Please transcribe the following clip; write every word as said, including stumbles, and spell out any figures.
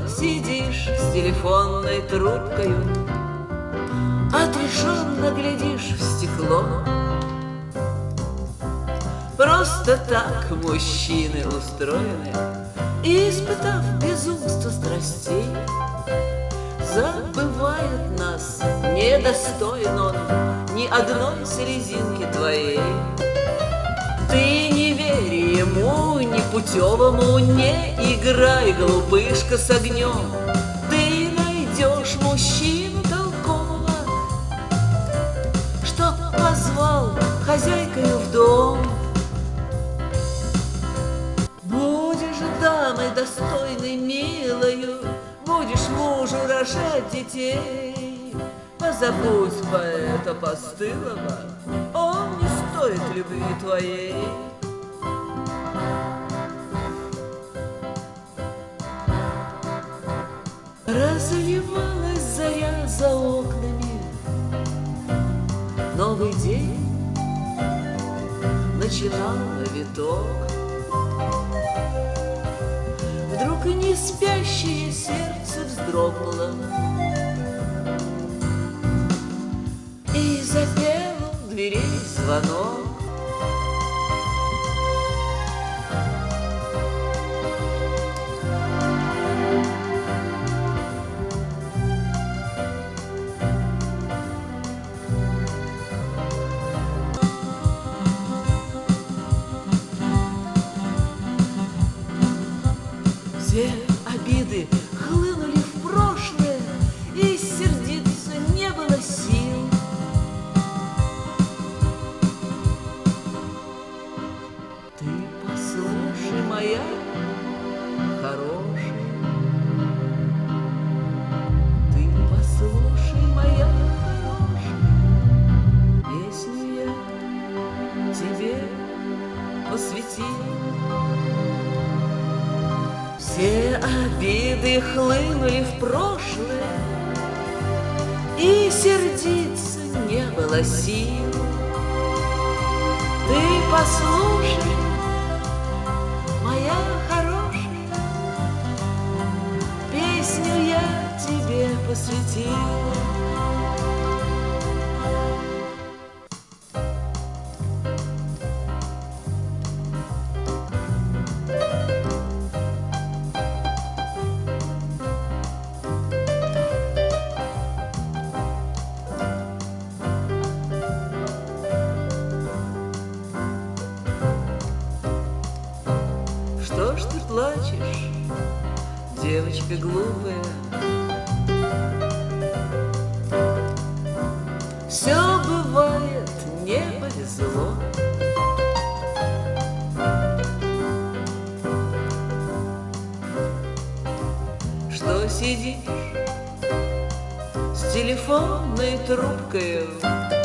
сидишь с телефонной трубкою, отрешенно глядишь в стекло. Просто так мужчины устроены, испытав безумство страстей, забывает нас, недостоин он ни одной слезинки твоей. Ты не верь ему, непутевому, не играй, глупышка, с огнем. Ты найдешь мужчину толкового, что позвал хозяйкою в дом. Будешь дамой достойной, милою, будешь мужу рожать детей. Позабудь поэта постылого, он не стоит любви твоей. Разливалась заря за окнами, новый день начинал виток. Вдруг не спящее сердце вздрогнуло и запел у дверей звонок. Все обиды хлынули в прошлое, и сердиться не было сил. Ты послушай, моя хорошая, ты послушай, моя хорошая, песню я тебе посвятил. Все обиды хлынули в прошлое, и сердиться не было сил. Ты послушай, моя хорошая, песню я тебе посвятил. Что ж ты плачешь, девочка глупая? Все бывает, не повезло. Что сидишь с телефонной трубкой?